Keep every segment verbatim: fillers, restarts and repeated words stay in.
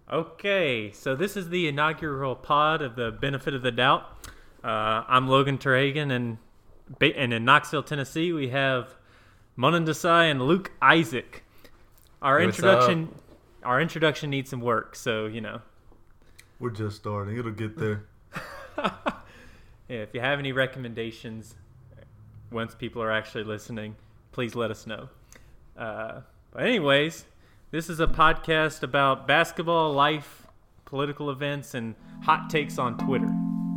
Okay, so this is the inaugural pod of the Benefit of the Doubt. Uh, I'm Logan Terhagen, and, and in Knoxville, Tennessee, we have Monan Desai and Luke Isaac. Our What's introduction, up? our introduction needs some work, so you know. We're just starting. It'll get there. Yeah, if you have any recommendations, once people are actually listening, please let us know. Uh, but anyways, this is a podcast about basketball, life, political events, and hot takes on Twitter.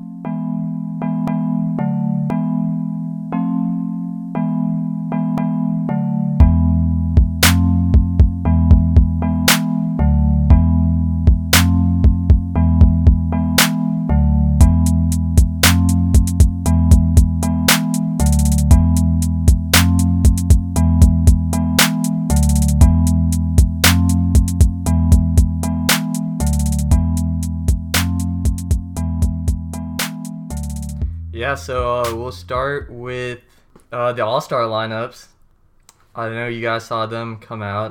Yeah, so uh, we'll start with uh, the All-Star lineups. I know you guys saw them come out.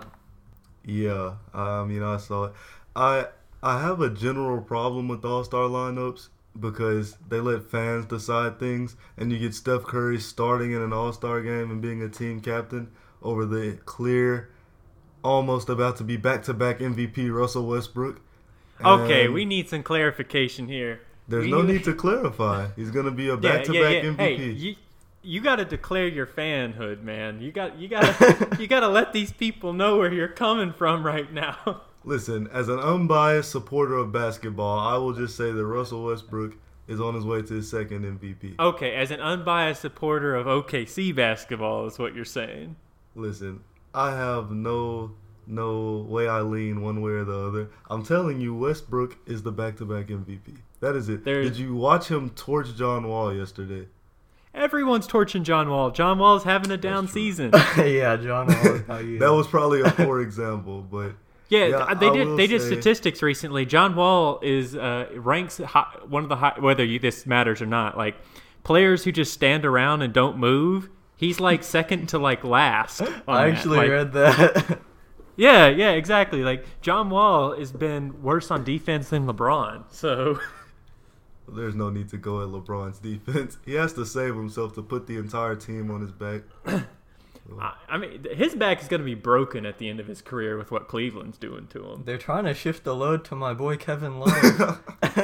Yeah, um, you know, I saw it. I I have a general problem with All-Star lineups because they let fans decide things, and you get Steph Curry starting in an All-Star game and being a team captain over the clear, almost about to be back-to-back M V P Russell Westbrook. Okay, And we need some clarification here. There's we, no need to clarify. He's gonna be a back-to-back yeah, yeah, yeah. M V P. Hey, you, you got to declare your fanhood, man. You got you got to you got to let these people know where you're coming from right now. Listen, as an unbiased supporter of basketball, I will just say that Russell Westbrook is on his way to his second M V P. Okay, as an unbiased supporter of O K C basketball is what you're saying. Listen, I have no no way I lean one way or the other. I'm telling you, Westbrook is the back-to-back M V P. That is it. There's- Did you watch him torch John Wall yesterday? Everyone's torching John Wall. John Wall's having a down That's true. season. yeah, John Wall. How you? That was probably a poor example, but Yeah, Yeah, they I did. will They did say- statistics recently. John Wall is uh, ranks high, one of the high, whether you, this matters or not. Like players who just stand around and don't move. He's like second to like last. on I that. actually Like, read that. Yeah, yeah, exactly. Like John Wall has been worse on defense than LeBron. So there's no need to go at LeBron's defense. He has to save himself to put the entire team on his back. I, I mean, his back is going to be broken at the end of his career with what Cleveland's doing to him. They're trying to shift the load to my boy Kevin Love.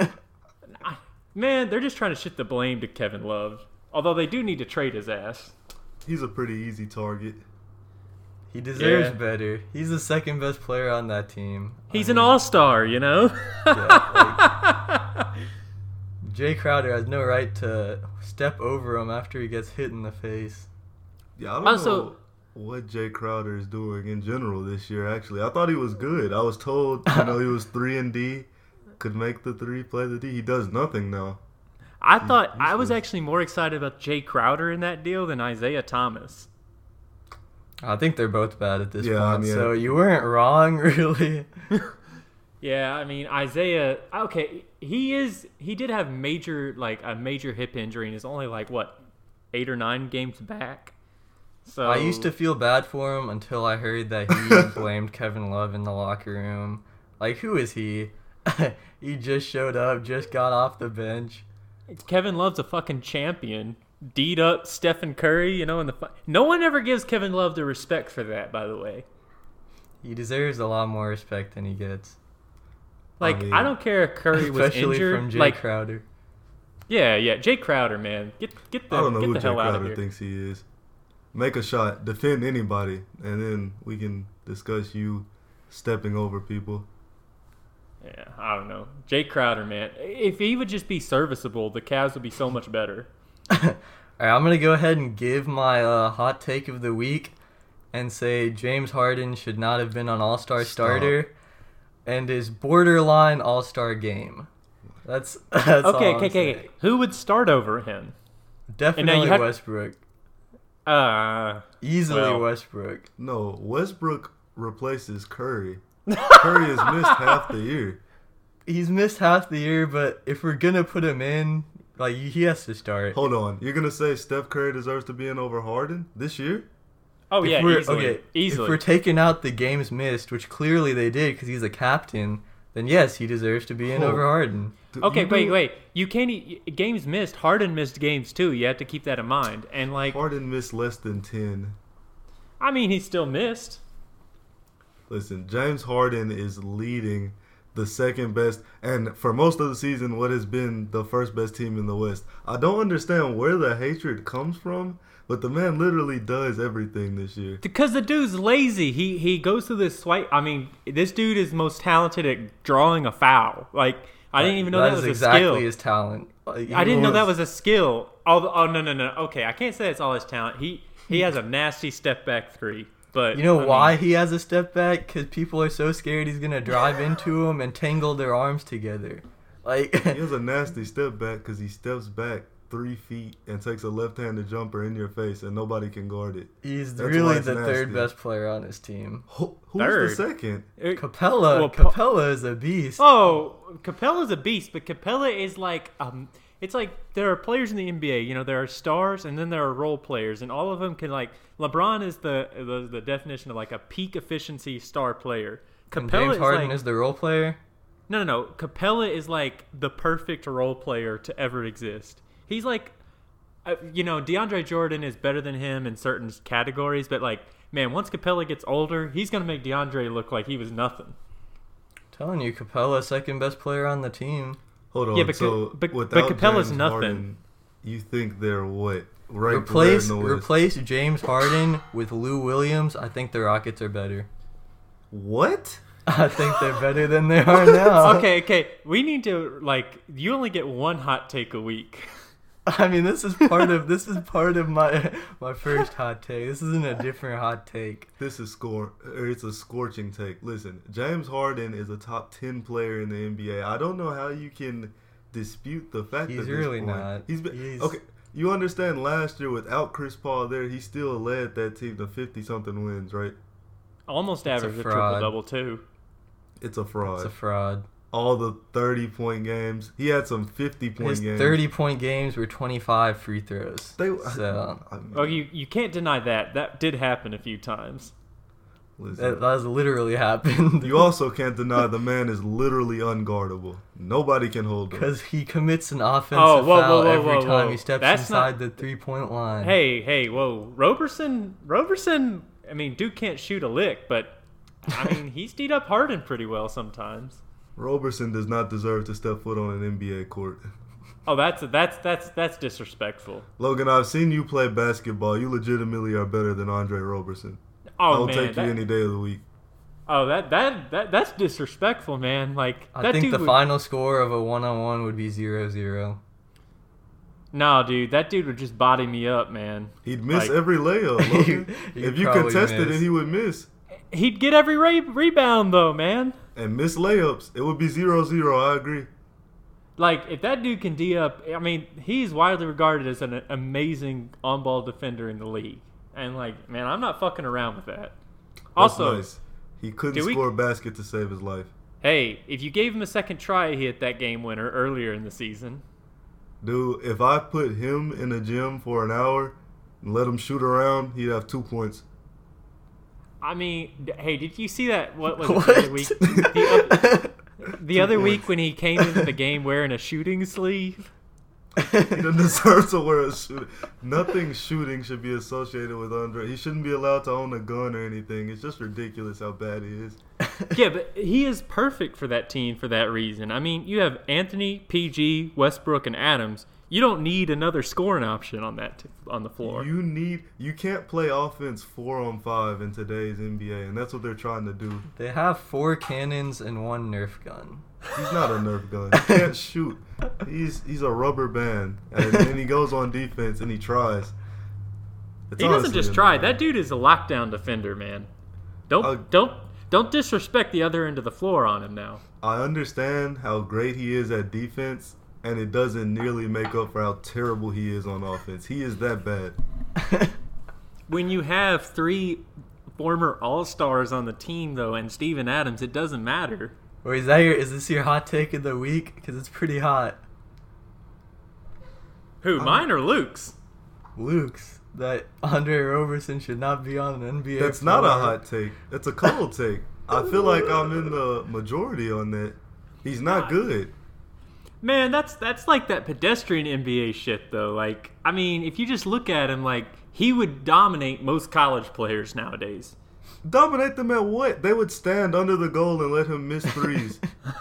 I, man, they're just trying to shift the blame to Kevin Love. Although they do need to trade his ass. He's a pretty easy target. He deserves Yeah. better. He's the second best player on that team. He's I an mean, all-star, you know? yeah, like, Jay Crowder has no right to step over him after he gets hit in the face. Yeah, I don't Also- know what Jay Crowder is doing in general this year, actually. I thought he was good. I was told, you know, he was three and D, could make the three, play the D. He does nothing now. I thought he's I was good. actually more excited about Jay Crowder in that deal than Isaiah Thomas. I think they're both bad at this Yeah, I point, mean- so you weren't wrong, really. Yeah, I mean Isaiah. Okay, he is. He did have major, like a major hip injury, and is only like what, eight or nine games back. So I used to feel bad for him until I heard that he blamed Kevin Love in the locker room. Like, who is he? He just showed up, just got off the bench. Kevin Love's a fucking champion. D'd up Stephen Curry, you know, in the fu- no one ever gives Kevin Love the respect for that. By the way, He deserves a lot more respect than he gets. like I, mean- don't care if Curry was Especially injured. from Jay like, Crowder. yeah, yeah, Jay Crowder, man, get get the I don't know get who the Jay hell out of Crowder here. thinks he is. Make a shot, defend anybody, and then we can discuss you stepping over people. Yeah, I don't know. Jay Crowder, man. If he would just be serviceable, the Cavs would be so much better. All right, I'm going to go ahead and give my uh, hot take of the week and say James Harden should not have been on All-Star Stop. starter and is borderline All-Star game. That's, that's Okay, all okay, I'm okay. saying. Who would start over him? Definitely have- Westbrook. Uh, Easily well. Westbrook. No, Westbrook replaces Curry. Curry has missed half the year. He's missed half the year, but if we're going to put him in, like, he has to start. Hold on. You're going to say Steph Curry deserves to be in over Harden this year? oh If yeah, we're- easily, okay, easily. If we're taking out the games missed, which clearly they did because he's a captain, then yes, he deserves to be in Oh. over Harden. Dude, Okay, you wait, do- wait. You can't. e- Games missed. Harden missed games too. You have to keep that in mind. And like, Harden missed less than ten. I mean, he still missed. Listen, James Harden is leading the second best, and for most of the season, what has been the first best team in the West. I don't understand where the hatred comes from, but the man literally does everything this year. Because the dude's lazy. He he goes through this swipe. I mean, this dude is most talented at drawing a foul. Like, I didn't even know that, that was is a exactly skill. his talent. Like, he I didn't know was- that was a skill. Oh, oh no no no. Okay, I can't say it's all his talent. He he has a nasty step back three. But You know I why mean, he has a step back? Because people are so scared he's gonna drive into him and tangle their arms together. Like He has a nasty step back because he steps back three feet and takes a left-handed jumper in your face, and nobody can guard it. he's That's why really it's the third nasty. best player on his team. Who, who's Third. the second? it- Capella, Well, Pa- Capella is a beast. Oh, Capella's a beast, but Capella is like um it's like there are players in the N B A, you know, there are stars and then there are role players, and all of them can like LeBron is the the, the definition of like a peak efficiency star player. And Capella James is Harden like is the role player. No, no, no. Capella is like the perfect role player to ever exist. He's like uh, you know, DeAndre Jordan is better than him in certain categories, but like man, once Capella gets older, he's going to make DeAndre look like he was nothing. Telling you, Capella, second best player on the team. Hold on. Yeah, but so Ca- but- but without Capella's James nothing. Harden, you think they're what? Right replace there in the West. replace James Harden with Lou Williams. I think the Rockets are better. What? I think they're better than they are now. Okay, okay. We need to like you only get one hot take a week. I mean, this is part of this is part of my my first hot take. This isn't a different hot take. This is score. Or it's a scorching take. Listen, James Harden is a top ten player in the N B A. I don't know how you can dispute the fact He's that this really point. not. He's been He's- okay. You understand? Last year without Chris Paul there, he still led that team to fifty something wins. Right? Almost It's a averaged a, fraud. triple double too. It's a fraud. It's a fraud. All the thirty point games. He had some fifty point His games. thirty point games were twenty-five free throws. They, So I mean, Oh, you you can't deny that. That did happen a few times. listen. that, that has literally happened. You also can't deny the man is literally unguardable. Nobody can hold him. Because he commits an offensive Oh, whoa, foul whoa, whoa, every whoa, time whoa. he steps That's inside not- the three point line. Hey, hey, whoa, Roberson, Roberson. I mean, Duke can't shoot a lick, but I mean, he's teed up Harden pretty well sometimes. Roberson does not deserve to step foot on an N B A court. Oh, that's that's that's that's disrespectful. Logan, I've seen you play basketball. You legitimately are better than Andre Roberson. Oh I'll man, take that, you any day of the week. oh that that that that's disrespectful, man. Like I that think dude the would, final score of a one on one would be zero zero. No, dude, that dude would just body me up, man. He'd miss Like- every layup. Logan. He'd If you probably contested miss. it, he would miss. He'd get every re- rebound though, man. And miss layups. It would be zero zero. I agree. Like if that dude can D up, I mean, he's widely regarded as an amazing on-ball defender in the league. And like, man, I'm not fucking around with that. That's Also, nice. He couldn't do we- score a basket to save his life. hey, if you gave him a second try, he hit that game winner earlier in the season. Dude, if I put him in a gym for an hour and let him shoot around, he'd have two points. I mean, d- hey, did you see that? What was it the other week? The, oth- the other week when he came into the game wearing a shooting sleeve. He doesn't deserve to wear a shooting. Nothing shooting should be associated with Andre. He shouldn't be allowed to own a gun or anything. It's just ridiculous how bad he is. Yeah, but he is perfect for that team for that reason. I mean, you have Anthony, P G, Westbrook, and Adams. You don't need another scoring option on that t- on the floor. You need. You can't play offense four on five in today's N B A, and that's what they're trying to do. They have four cannons and one Nerf gun. He's not a Nerf gun. He can't shoot. He's he's a rubber band, and then he goes on defense and he tries. It's He doesn't honestly just try. annoying. That dude is a lockdown defender, man. Don't Uh, don't don't disrespect the other end of the floor on him now. I understand how great he is at defense, and it doesn't nearly make up for how terrible he is on offense. He is that bad. When you have three former All-Stars on the team, though, and Steven Adams, it doesn't matter. Or is that your? Is this your hot take of the week? Because it's pretty hot. Who, Um, mine or Luke's? Luke's that Andre Roberson should not be on an N B A. That's not a floor. hot take. That's a cold take. I feel like I'm in the majority on that. He's not good. Man, that's that's like that pedestrian N B A shit, though. Like, I mean, if you just look at him, like, he would dominate most college players nowadays. Dominate them at what? They would stand under the goal and let him miss threes.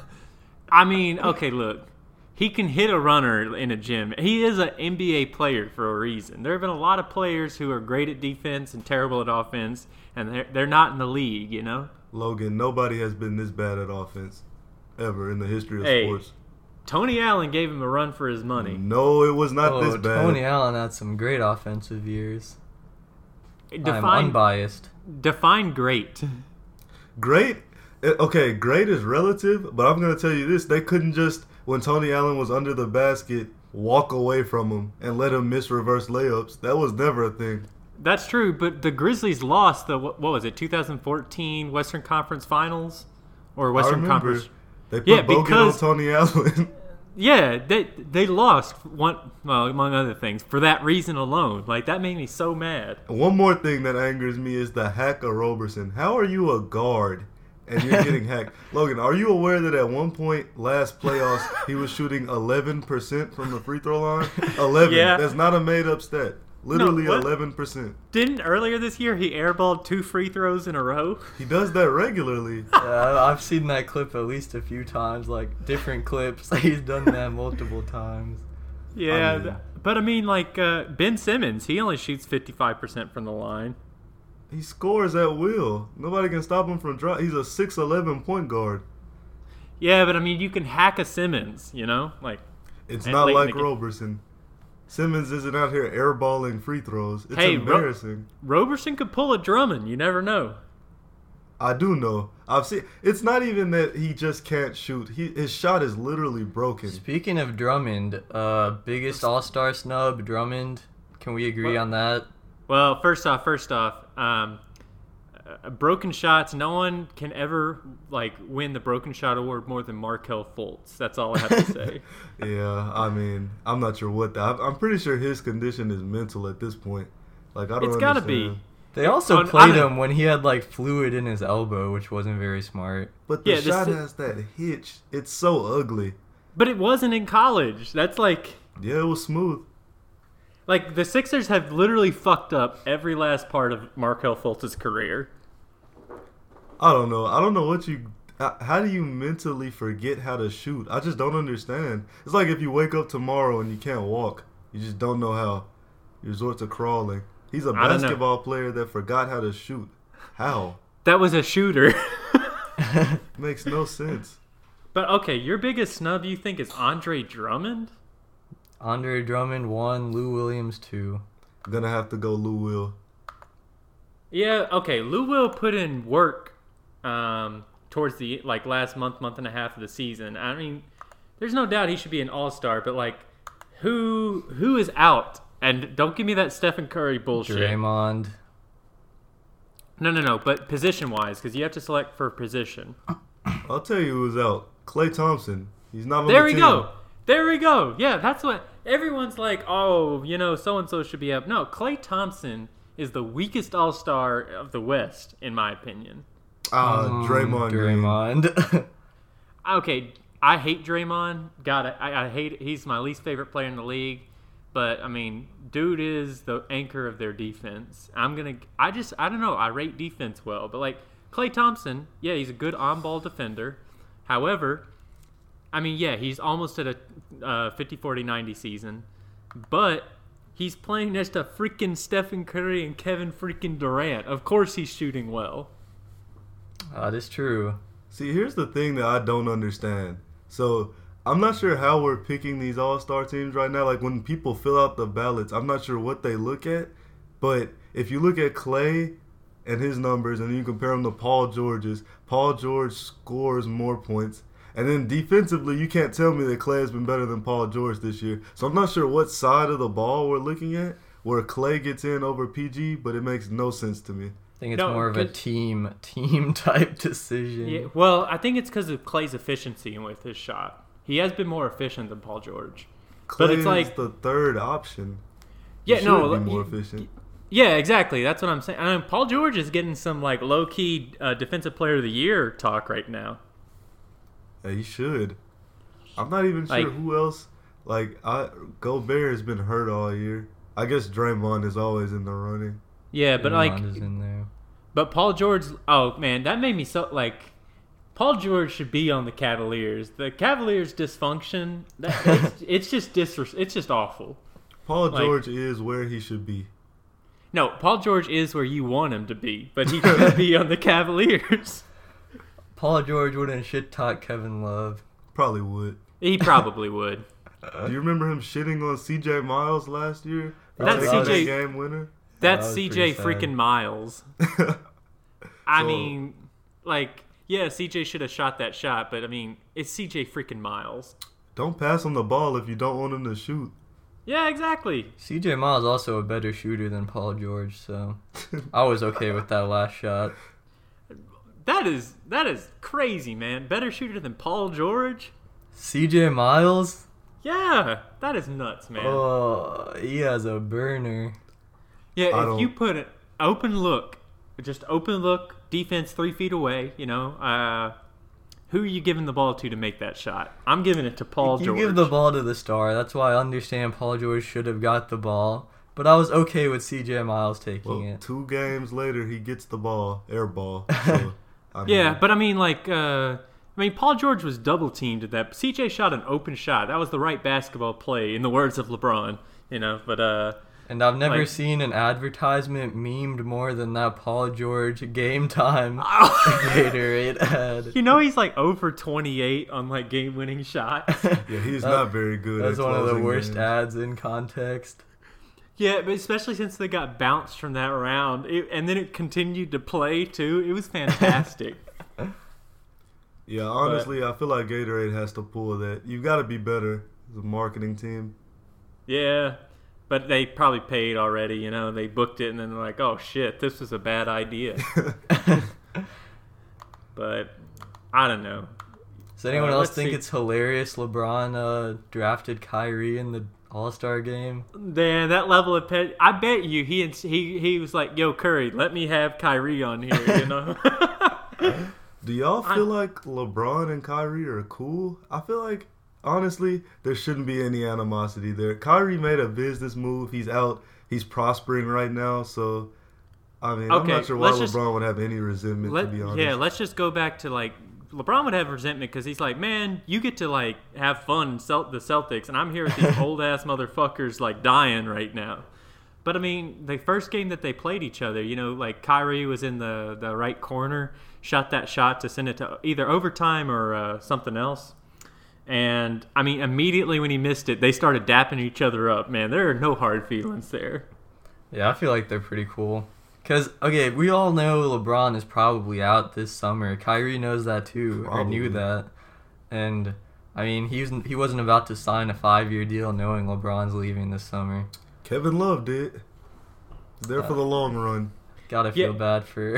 I mean, okay, look. He can hit a runner in a gym. He is an N B A player for a reason. There have been a lot of players who are great at defense and terrible at offense, and they're, they're not in the league, you know? Logan, nobody has been this bad at offense ever in the history of Hey, sports. Tony Allen gave him a run for his money. No, it was not oh, this bad. Tony Allen had some great offensive years. I'm Define, unbiased. define great. Great? eh, Okay, great is relative, but I'm going to tell you this. They couldn't just, when Tony Allen was under the basket, walk away from him and let him miss reverse layups. That was never a thing. That's true, but the Grizzlies lost the, what, what was it, twenty fourteen Western Conference Finals? Or I Western remember. Conference? They put Yeah, Bogut on because- Tony Allen. Yeah, they they lost one, well, among other things, for that reason alone. Like, that made me so mad. One more thing that angers me is the hack of Roberson. How are you a guard and you're getting hacked? Logan, are you aware that at one point last playoffs he was shooting eleven percent from the free throw line? eleven. Yeah. That's not a made up stat. Literally what? eleven percent. Didn't earlier this year he airballed two free throws in a row? He does that regularly. Yeah, I've seen that clip at least a few times, like different clips. He's done that multiple times. Yeah, I mean- th- but I mean, like, uh, Ben Simmons, he only shoots fifty-five percent from the line. He scores at will. Nobody can stop him from drop. He's a six eleven point guard. Yeah, but I mean, you can hack a Simmons, you know? Like, It's And not late in like the game. Roberson. Simmons isn't out here airballing free throws. It's Hey, Ro- embarrassing. Roberson could pull a Drummond. You never know. I do know. I've seen. It's not even that he just can't shoot. He his shot is literally broken. Speaking of Drummond, uh, biggest All-Star snub, Drummond. Can we agree What? on that? Well, first off, first off, um, uh, broken shots. No one can ever like win the broken shot award more than Markelle Fultz. That's all I have to say. Yeah, I mean, I'm not sure what that. I'm, I'm pretty sure his condition is mental at this point. Like I don't. It's gotta understand. be. They also On- played on- him when he had like fluid in his elbow, which wasn't very smart. But the Yeah, this shot is- has that hitch. It's so ugly. But it wasn't in college. That's like, Yeah, it was smooth. like the Sixers have literally fucked up every last part of Markelle Fultz's career. I don't know. I don't know what you. How how do you mentally forget how to shoot? I just don't understand. It's like if you wake up tomorrow and you can't walk. You just don't know how. You resort to crawling. He's a I don't know. basketball player that forgot how to shoot. How? That was a shooter. Makes no sense. But okay, your biggest snub you think is Andre Drummond? Andre Drummond one, Lou Williams two. Gonna have to go Lou Will. Yeah, okay. Lou Will put in work um, towards the like last month, month and a half of the season. I mean, there's no doubt he should be an all-star, but like, who who is out? And don't give me that Stephen Curry bullshit. Draymond. No, no, no. But position-wise, because you have to select for position. I'll tell you who's out. Klay Thompson. He's not on There the we team. go. There we go. Yeah, that's what everyone's like. Oh, you know, so and so should be up. No, Klay Thompson is the weakest all-star of the West, in my opinion. Ah, Mm, Draymond. Green. Draymond. Okay, I hate Draymond. God, I, I hate. He's my least favorite player in the league. But I mean, dude is the anchor of their defense. I'm gonna. I just. I don't know. I rate defense well, but like Klay Thompson, yeah, he's a good on-ball defender. However, I mean, yeah, he's almost at a uh, fifty forty ninety season, but he's playing next to freaking Stephen Curry and Kevin freaking Durant. Of course, he's shooting well. That is true. See, here's the thing that I don't understand. So, I'm not sure how we're picking these all-star teams right now. Like, when people fill out the ballots, I'm not sure what they look at. But if you look at Klay and his numbers and you compare them to Paul George's, Paul George scores more points. And then defensively, you can't tell me that Klay has been better than Paul George this year. So I'm not sure what side of the ball we're looking at where Klay gets in over P G, but it makes no sense to me. I think it's No, more of a 'cause- team team type decision. Yeah, well, I think it's because of Klay's efficiency with his shot. He has been more efficient than Paul George. Klay But it's is like- the third option. Yeah, He no, should be more he- efficient. Yeah, exactly. That's what I'm saying. I mean, Paul George is getting some like low key uh, defensive player of the year talk right now. Yeah, he should. I'm not even sure Like- who else. Like, I Gobert has been hurt all year. I guess Draymond is always in the running. Yeah, but like, Draymond is in there. but Paul George. Oh man, that made me so like. Paul George should be on the Cavaliers. The Cavaliers' dysfunction. That, it's, it's just dis. It's just awful. Paul Like- George is where he should be. No, Paul George is where you want him to be, but he should be on the Cavaliers. Paul George wouldn't shit talk Kevin Love. Probably would. He probably would. Do you remember him shitting on C J Miles last year? for That's taking C J that game winner. That's That was C J pretty sad. freaking Miles. I So- mean, like, yeah, C J should have shot that shot, but I mean, it's C J freaking Miles. Don't pass him the ball if you don't want him to shoot. Yeah, exactly. C J Miles is also a better shooter than Paul George, so I was okay with that last shot. That is that is crazy, man. Better shooter than Paul George? C J Miles? Yeah, that is nuts, man. Oh, he has a burner. yeah, I if don't- you put an open look, just open look, defense three feet away, you know, uh, who are you giving the ball to to make that shot? I'm giving it to Paul you George. give the ball to the star. That's why I understand Paul George should have got the ball. But I was okay with C J Miles taking Well, it. two games later, he gets the ball, air ball. So, I mean, Yeah, but I mean, like, uh, I mean, Paul George was double teamed at that. C J shot an open shot. That was the right basketball play, in the words of LeBron. You know, but uh, And I've never like- seen an advertisement memed more than that Paul George game time Gatorade ad. you know, he's like zero for twenty-eight on like game-winning shots. yeah, he's That- not very good. That's at one of the closing worst games. ads in context. Yeah, but especially since they got bounced from that round, it, and then it continued to play too. It was fantastic. Yeah, honestly, I feel like Gatorade has to pull that. You've got to be better as a marketing team. Yeah, but they probably paid already. You know, they booked it, and then they're like, "Oh shit, this was a bad idea." But I don't know. Does anyone Uh, else let's think see. it's hilarious LeBron uh, drafted Kyrie in the All-Star game? Man, that level of pet. I bet you he he he was like, "Yo, Curry, let me have Kyrie on here." You know. Do y'all I- feel like LeBron and Kyrie are cool? I feel like, honestly, there shouldn't be any animosity there. Kyrie made a business move. He's out. He's prospering right now. So, I mean, I'm Okay, not sure why let's just- LeBron would have any resentment, Let, to be honest. yeah, let's just go back to like LeBron would have resentment because he's like, man, you get to like have fun, Celt- the Celtics, and I'm here with these old ass motherfuckers like dying right now. But I mean, the first game that they played each other, you know, like Kyrie was in the the right corner, shot that shot to send it to either overtime or uh, something else. And I mean, immediately when he missed it, they started dapping each other up. Man, there are no hard feelings there. Yeah, I feel like they're pretty cool. Because, okay, we all know LeBron is probably out this summer. Kyrie knows that too, or knew Probably. that. And, I mean, he wasn't, he wasn't about to sign a five-year deal knowing LeBron's leaving this summer. Kevin Love did. He's there for the long run. Gotta feel Yeah. bad for...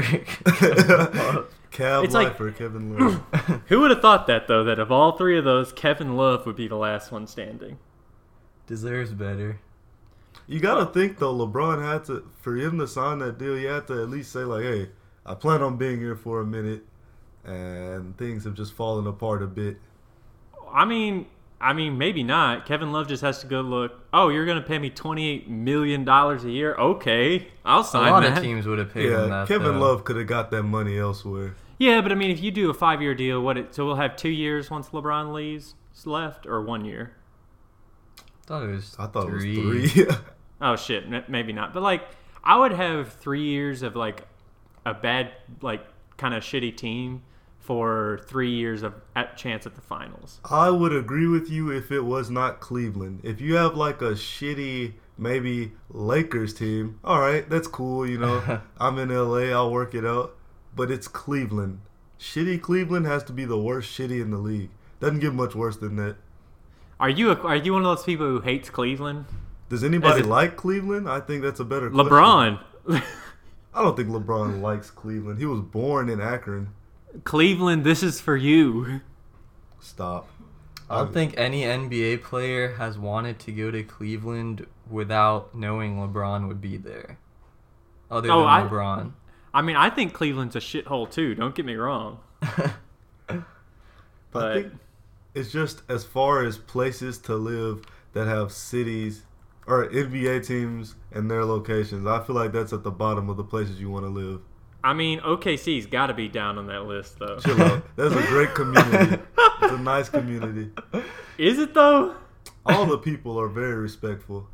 Cab It's like- lifer, Kevin Love. Who would have thought that though? That of all three of those, Kevin Love would be the last one standing. Deserves better. You gotta think though, LeBron had to, for him to sign that deal, you had to at least say like, hey, I plan on being here for a minute, and things have just fallen apart a bit. I mean, I mean, maybe not. Kevin Love just has to go look. Oh, you're gonna pay me twenty-eight million dollars a year? Okay, I'll A sign lot that. of teams would have paid him Yeah, that, Kevin though. Love could have got that money elsewhere. Yeah, but I mean, if you do a five-year deal, what? It, so we'll have two years once LeBron leaves left, or one year? I thought it was I thought three. it was three. Oh shit, m- maybe not. But like, I would have three years of like a bad, like kind of shitty team for three years of at chance at the finals. I would agree with you if it was not Cleveland. If you have like a shitty, maybe Lakers team, all right, that's cool. You know, I'm in L A, I'll work it out. But it's Cleveland. Shitty Cleveland has to be the worst shitty in the league. Doesn't get much worse than that. Are you a, are you one of those people who hates Cleveland? Does anybody As a- like Cleveland? I think that's a better question. LeBron. I don't think LeBron likes Cleveland. He was born in Akron. Cleveland, this is for you. Stop. I don't think any N B A player has wanted to go to Cleveland without knowing LeBron would be there. Other Oh, than I- LeBron. I mean, I think Cleveland's a shithole too. Don't get me wrong. But I think it's just as far as places to live that have cities or N B A teams and their locations. I feel like that's at the bottom of the places you want to live. I mean, O K C's got to be down on that list, though. Chill out. That's a great community. It's a nice community. Is it though? All the people are very respectful.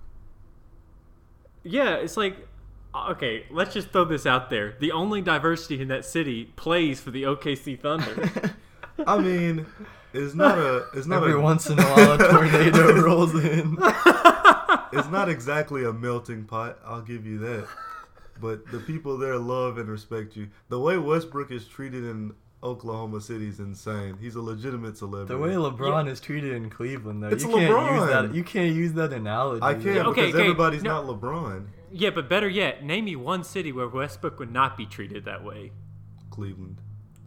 Yeah, it's like, okay, let's just throw this out there. The only diversity in that city plays for the O K C Thunder. I mean, it's not a. It's not Every a, once in a while, a tornado rolls in. It's not exactly a melting pot. I'll give you that. But the people there love and respect you. The way Westbrook is treated in Oklahoma City is insane. He's a legitimate celebrity. The way LeBron Yeah. is treated in Cleveland, though, It's you can't LeBron. use that. You can't use that analogy. I can't Yeah, okay, because okay. everybody's No. not LeBron. Yeah, but better yet, name me one city where Westbrook would not be treated that way. Cleveland.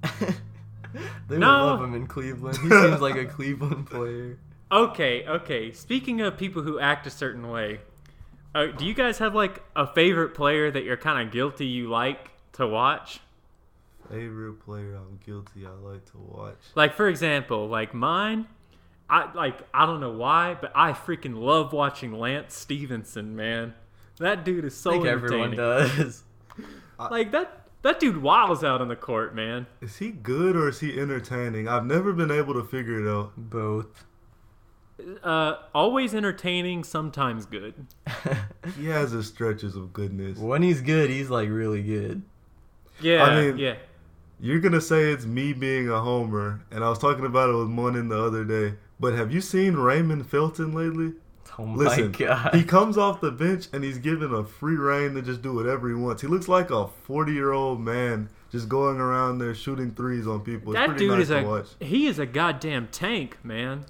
They No. would love him in Cleveland. He seems like a Cleveland player. Okay, okay. Speaking of people who act a certain way, uh, do you guys have like a favorite player that you're kind of guilty you like to watch? Favorite player I'm guilty I like to watch. Like for example, like mine, I like I don't know why, but I freaking love watching Lance Stevenson, man. That dude is so I think entertaining. everyone does. Like that that dude wiles out on the court, man. Is he good or is he entertaining? I've never been able to figure it out. Both. Uh, always entertaining, sometimes good. He has his stretches of goodness. When he's good, he's like really good. Yeah, I mean- yeah. You're going to say it's me being a homer, and I was talking about it with Monin the other day, but have you seen Raymond Felton lately? Oh my Listen, god. he comes off the bench and he's given a free reign to just do whatever he wants. He looks like a forty-year-old man just going around there shooting threes on people. It's That pretty dude nice is to a watch. he is a goddamn tank, man.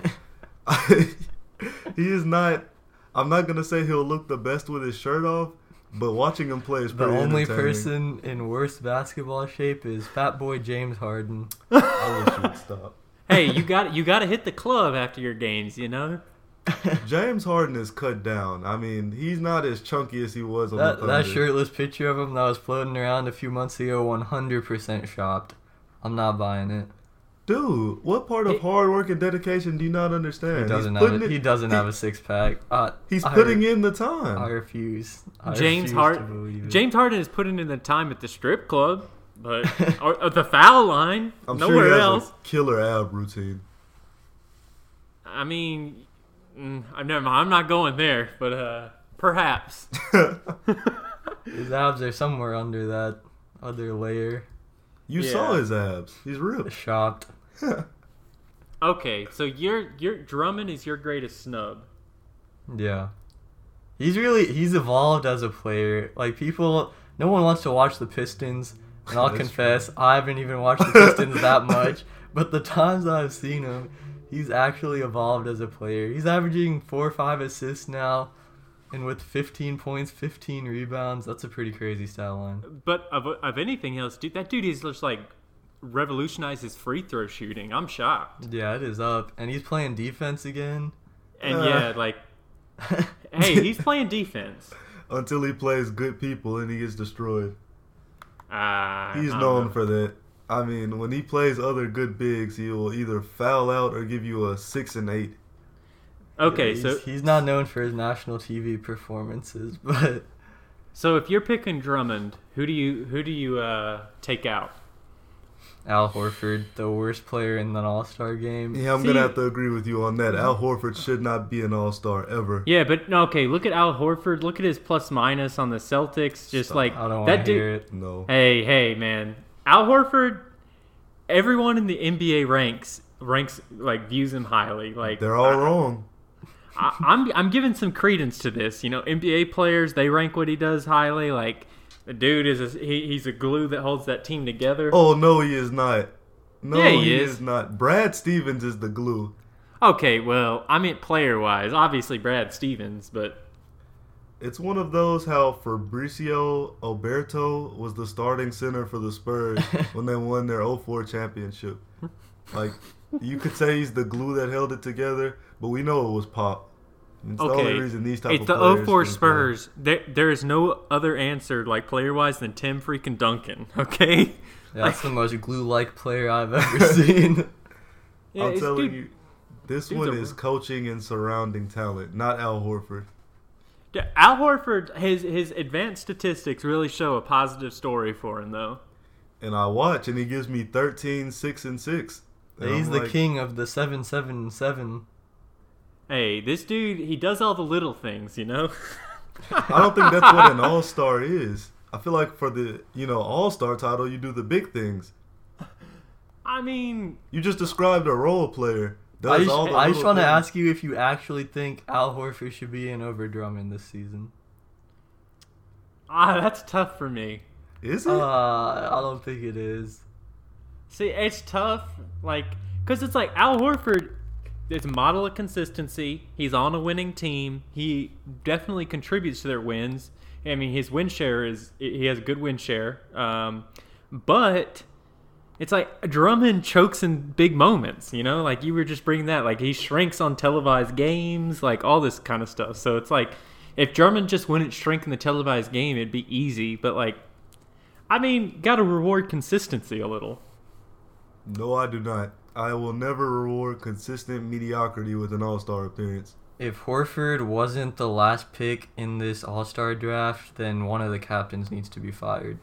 He is not. I'm not gonna say he'll look the best with his shirt off, but watching him play is The pretty only entertaining. person in worse basketball shape is Fat Boy James Harden. I wish you would stop. Hey, you got you got to hit the club after your games, you know. James Harden is cut down. I mean, he's not as chunky as he was on That the that Thunder. shirtless picture of him that was floating around a few months ago, one hundred percent shopped. I'm not buying it. Dude, what part of He- hard work and dedication do you not understand? He doesn't he's have putting a, it- he doesn't he- have a six pack. Uh, He's I putting re- in the I time. refuse. I James refuse to Harden believe it. James Harden is putting in the time at the strip club, but or, or the foul line, I'm sure nowhere he has else. a killer ab routine. I mean, mm, I'm never mind. I'm not going there, but uh, perhaps. His abs are somewhere under that other layer. You Yeah. saw his abs. He's ripped. Shopped. Okay, so your your Drummond is your greatest snub. Yeah. He's really he's evolved as a player. Like people no one wants to watch the Pistons. And I'll That's confess, I haven't even watched the Pistons that much. But the times I've seen him, he's actually evolved as a player. He's averaging four or five assists now. And with fifteen points, fifteen rebounds, that's a pretty crazy stat line. But of of anything else, dude, that dude is just like revolutionized his free throw shooting. I'm shocked. Yeah, it is up. And he's playing defense again. And Uh. yeah, like, hey, he's playing defense. Until he plays good people and he gets destroyed. Uh, He's I don't known know. for that. I mean, when he plays other good bigs, he will either foul out or give you a six and eight. Okay, Yeah, so he's, he's not known for his national T V performances, but so if you're picking Drummond, who do you who do you uh, take out? Al Horford, the worst player in an All-Star game. Yeah, I'm See- gonna have to agree with you on that. Al Horford should not be an All-Star ever. Yeah, but no, okay, look at Al Horford. Look at his plus minus on the Celtics. Just Stop. like I don't want that to dude. hear it. No. Hey, hey, man. Al Horford, everyone in the N B A ranks ranks like views him highly. Like They're all I, wrong. I, I'm I'm giving some credence to this. You know, N B A players, they rank what he does highly. Like the dude is a, he, he's a glue that holds that team together. Oh no, he is not. No, Yeah, he he is. is not. Brad Stevens is the glue. Okay, well, I meant player wise, obviously Brad Stevens, but It's one of those how Fabrizio Alberto was the starting center for the Spurs when they won their oh four championship. Like, you could say he's the glue that held it together, but we know it was Pop. It's the okay, only reason these type it's of the players oh four can play. Spurs. There there is no other answer like player wise than Tim freaking Duncan. Okay. That's the most glue-like player I've ever seen. Yeah, I'm it's- telling dude, you, this dude's one a- is coaching and surrounding talent, not Al Horford. Yeah, Al Horford, his his advanced statistics really show a positive story for him, though. And I watch, and he gives me thirteen, six, and six. And He's I'm the like, king of the seven seven seven. Hey, this dude, he does all the little things, you know? I don't think that's what an all-star is. I feel like for the, you know, all-star title, you do the big things. I mean, You just described a role player. I Does just, all the I just little want to things. ask you if you actually think Al Horford should be in over Drummond this season. ah, that's tough for me. Is it? Uh, I don't think it is. See, it's tough, like, because it's like Al Horford is a model of consistency. He's on a winning team. He definitely contributes to their wins. I mean, his win share is, he has a good win share. Um, but it's like Drummond chokes in big moments, you know? Like, you were just bringing that. Like, he shrinks on televised games, like, all this kind of stuff. So it's like, if Drummond just wouldn't shrink in the televised game, it'd be easy. But, like, I mean, got to reward consistency a little. No, I do not. I will never reward consistent mediocrity with an all-star appearance. If Horford wasn't the last pick in this All-Star draft, then one of the captains needs to be fired.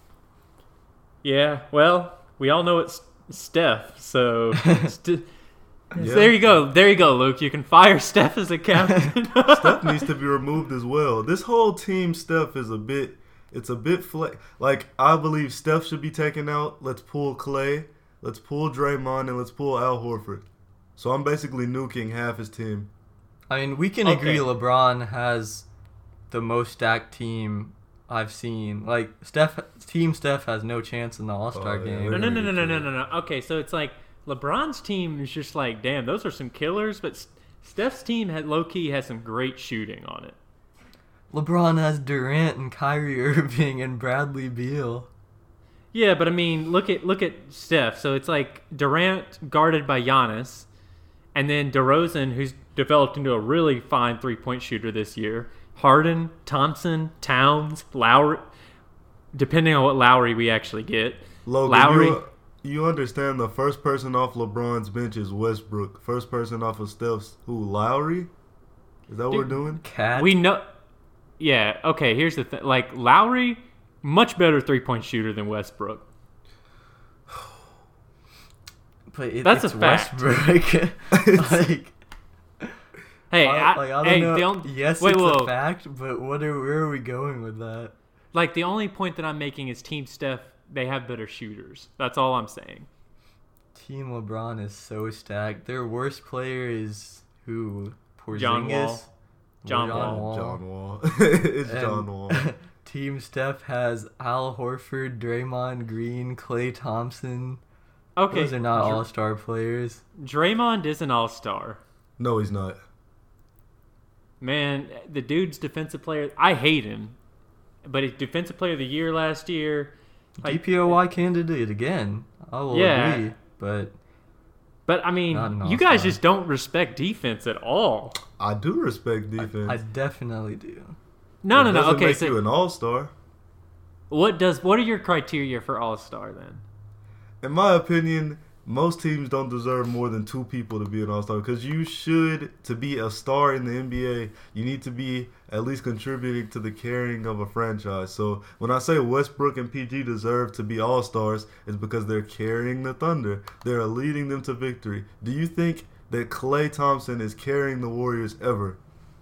Yeah, well, we all know it's Steph, so st- Yeah. there you go. There you go, Luke. You can fire Steph as a captain. Steph needs to be removed as well. This whole team, Steph, is a bit. It's a bit fle- like I believe Steph should be taken out. Let's pull Clay. Let's pull Draymond, and let's pull Al Horford. So I'm basically nuking half his team. I mean, we can Okay. agree LeBron has the most stacked team I've seen. Like, Steph, Team Steph has no chance in the All-Star Oh, yeah, game. no, no, no, no, no, no, no, no. Okay, so it's like LeBron's team is just like, damn, those are some killers, but S- Steph's team had low key has some great shooting on it. LeBron has Durant and Kyrie Irving and Bradley Beal. Yeah, but I mean, look at look at Steph. So it's like Durant guarded by Giannis, and then DeRozan, who's developed into a really fine three-point shooter this year. Harden, Thompson, Towns, Lowry, depending on what Lowry we actually get. Logan, Lowry. you, you understand the first person off LeBron's bench is Westbrook. First person off of Steph's, who, Lowry? Is that what we're Dude, doing? Cat. We know. Yeah. Okay. Here's the thing. Like Lowry, much better three-point shooter than Westbrook. But it, That's it's a fact. Westbrook. like, Hey, I, I, like, I don't hey, know. the only, yes, wait, it's whoa, a fact, but what are, where are we going with that? like the only point that I'm making is Team Steph. They have better shooters. That's all I'm saying. Team LeBron is so stacked. Their worst player is who? Porzingis? John Wall. John Wall. John Wall. it's And John Wall. Team Steph has Al Horford, Draymond Green, Klay Thompson. Okay, Those are not Dr- all-star players. Draymond is an all-star. No, he's not. Man, the dude's defensive player. I hate him, but he's defensive player of the year last year. Like, D P O Y candidate again. I will Yeah. agree, but But I mean, Not an you guys all-star. just don't respect defense at all. I do respect defense. I definitely do. No, It no, no. doesn't Okay, make so you an all-star. what does what are your criteria for all-star then? In my opinion, most teams don't deserve more than two people to be an all-star because you should, to be a star in the N B A, you need to be at least contributing to the carrying of a franchise. So when I say Westbrook and P G deserve to be all-stars, it's because they're carrying the Thunder. They're leading them to victory. Do you think that Klay Thompson is carrying the Warriors ever?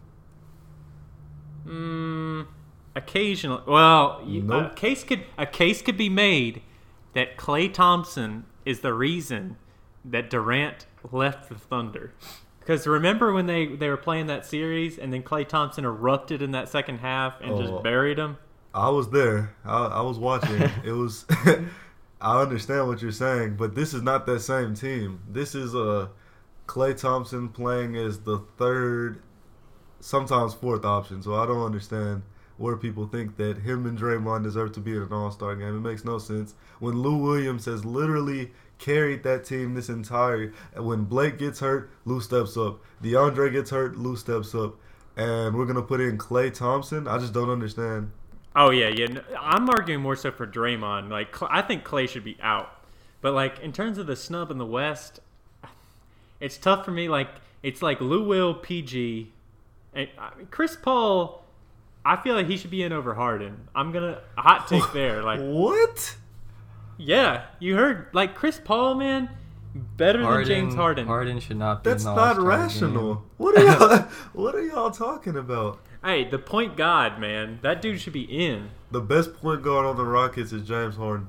Mm, occasionally. Well, you, Nope. a case could a case could be made that Klay Thompson is the reason that Durant left the Thunder. Because remember when they, they were playing that series and then Klay Thompson erupted in that second half and Oh. just buried him? I was there. I, I was watching. It was. I understand what you're saying, but this is not that same team. This is uh, Klay Thompson playing as the third, sometimes fourth option. So I don't understand where people think that him and Draymond deserve to be in an All-Star game. It makes no sense. When Lou Williams has literally carried that team this entire. When Blake gets hurt, Lou steps up. DeAndre gets hurt, Lou steps up. And we're gonna put in Klay Thompson. I just don't understand. Oh yeah, yeah. No, I'm arguing more so for Draymond. Like Cl- I think Klay should be out, but like in terms of the snub in the West, it's tough for me. Like it's like Lou Will, P G, and I mean, Chris Paul. I feel like he should be in over Harden. I'm gonna a hot take there. Like what? Yeah, you heard like Chris Paul, man, better Harden, than James Harden. Harden should not be. That's in the not All-Star rational. game. What are y'all? What are y'all talking about? Hey, the point guard, man, that dude should be in. The best point guard on the Rockets is James Harden.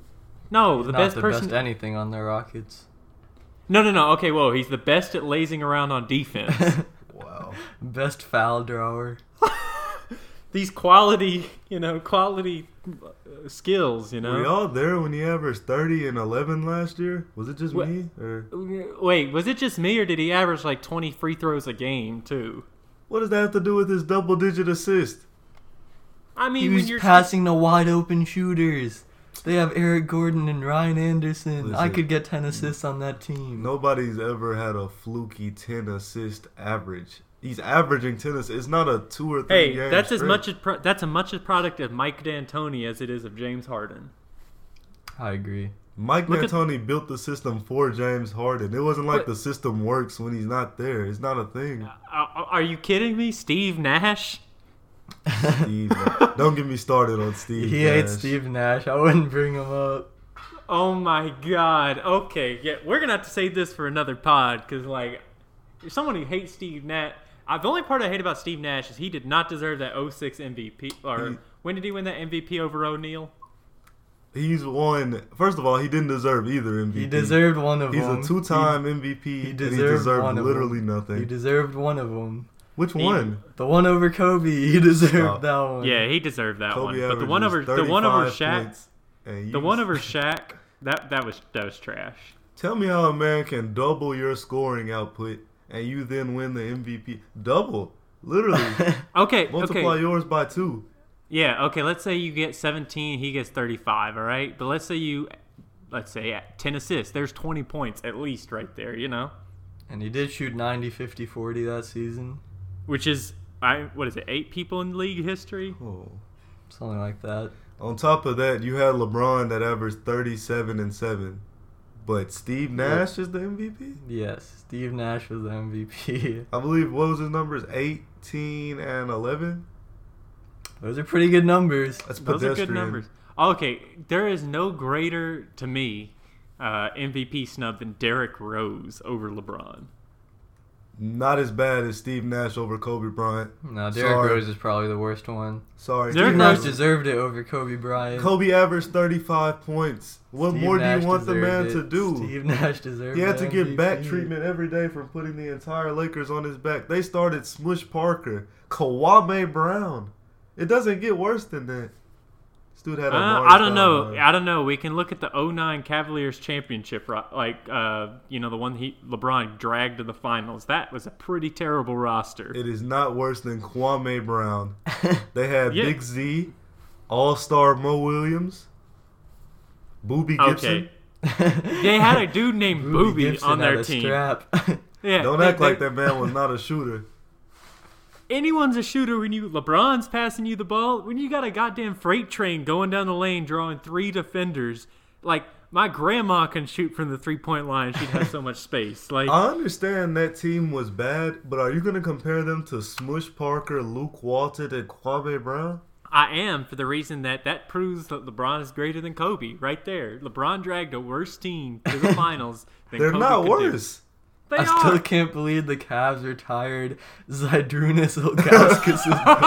No, He's the not best the person. best anything on the Rockets. No, no, no. Okay, whoa, he's the best at lazing around on defense. Wow. Best foul drawer. These quality, you know, quality uh, skills, you know. Were y'all there when he averaged thirty and eleven last year? Was it just What- me? Or Wait, was it just me or did he average like twenty free throws a game too? what does that have to do with his double-digit assist? I mean, He when was you're passing to wide open shooters. They have Eric Gordon and Ryan Anderson. I Listen. could get ten assists on that team. Nobody's ever had a fluky ten assist average. He's averaging ten assists. It's not a two or three Hey, game that's as stretch. much a pro- that's as much a product of Mike D'Antoni as it is of James Harden. I agree. Mike Look at- D'Antoni built the system for James Harden. It wasn't like But- the system works when he's not there. It's not a thing. Uh, are you kidding me, Steve Nash? Steve, don't get me started on Steve. He Nash. hates Steve Nash. I wouldn't bring him up. Oh my God. Okay, yeah, we're gonna have to save this for another pod because, like, if someone who hates Steve Nash, uh, the only part I hate about Steve Nash is he did not deserve that oh six M V P. Or He- when did he win that M V P over O'Neal? He's won. First of all, he didn't deserve either M V P. He deserved one of He's them. a two-time M V P. He and deserved, he deserved one of literally them. nothing. He deserved one of them. Which one? The one over Kobe. He deserved Stop. that one. Yeah, he deserved that Kobe one. But the one over averages the one over thirty-five Shaq, points, and the you- one over Shaq, that that was that was trash. Tell me how a man can double your scoring output and you then win the M V P. Double, literally. Okay, Multiply okay. yours by two. Yeah, okay, let's say you get seventeen, he gets thirty-five, all right? But let's say you, let's say at ten assists, there's twenty points at least right there, you know? And he did shoot ninety, fifty, forty that season. Which is, I what is it, eight people in league history? Oh. Something like that. On top of that, you had LeBron that averaged thirty-seven and seven. But Steve Nash is the M V P? Yes, Steve Nash was the M V P. I believe, what was his numbers? eighteen and eleven? Those are pretty good numbers. That's Those are pedestrian. good numbers. Okay, there is no greater, to me, uh, M V P snub than Derrick Rose over LeBron. Not as bad as Steve Nash over Kobe Bryant. No, Derrick Sorry. Rose is probably the worst one. Sorry. Derrick Steve Steve Nash Rose- deserved it over Kobe Bryant. Kobe averaged thirty-five points. What Steve more Nash do you want the man deserved to it. do? Steve Nash deserved He had the to get M V P. back treatment every day from putting the entire Lakers on his back. They started Smush Parker, Kawame Brown. It doesn't get worse than that. This dude had a Uh, Mars I don't know. timeline. I don't know. We can look at the oh nine Cavaliers championship, ro- like uh, you know, the one he LeBron dragged to the finals. That was a pretty terrible roster. It is not worse than Kwame Brown. They had Yeah. Big Z, All-Star Mo Williams, Boobie Gibson. Okay, they had a dude named Ruby Booby Gibson on their had a team. Strap. Yeah, Don't they- act like they- that man was not a shooter. Anyone's a shooter when you LeBron's passing you the ball. When you got a goddamn freight train going down the lane drawing three defenders, like my grandma can shoot from the three point line. She'd have so much space. Like I understand that team was bad, but are you going to compare them to Smush Parker, Luke Walton, and Kwame Brown? I am, for the reason that that proves that LeBron is greater than Kobe. Right there, LeBron dragged a worse team to the finals than They're Kobe not could do. worse. They I are. still can't believe the Cavs retired Zydrunas Ilgauskas'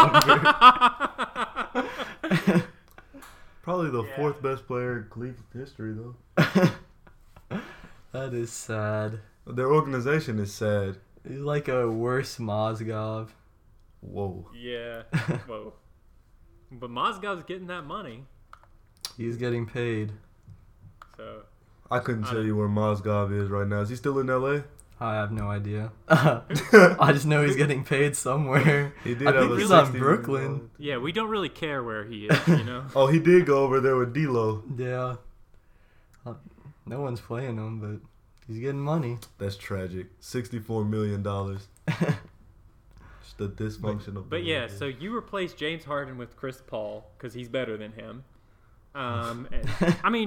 number. Probably the Yeah. fourth best player in Cleveland history, though. That is sad. Their organization is sad. He's like a worse Mozgov. Whoa. Yeah. Whoa. But Mozgov's getting that money, He's getting paid. so I couldn't I tell don't- you where Mozgov is right now. Is he still in L A? I have no idea. I just know he's getting paid somewhere. He did I have think a he's on sixty Brooklyn. million dollars. yeah, we don't really care where he is. You know. Oh, he did go over there with D-Lo. Yeah. Uh, No one's playing him, but he's getting money. That's tragic. sixty-four million dollars. Just the dysfunctional. But yeah, so you replace James Harden with Chris Paul because he's better than him. Um, and, I mean,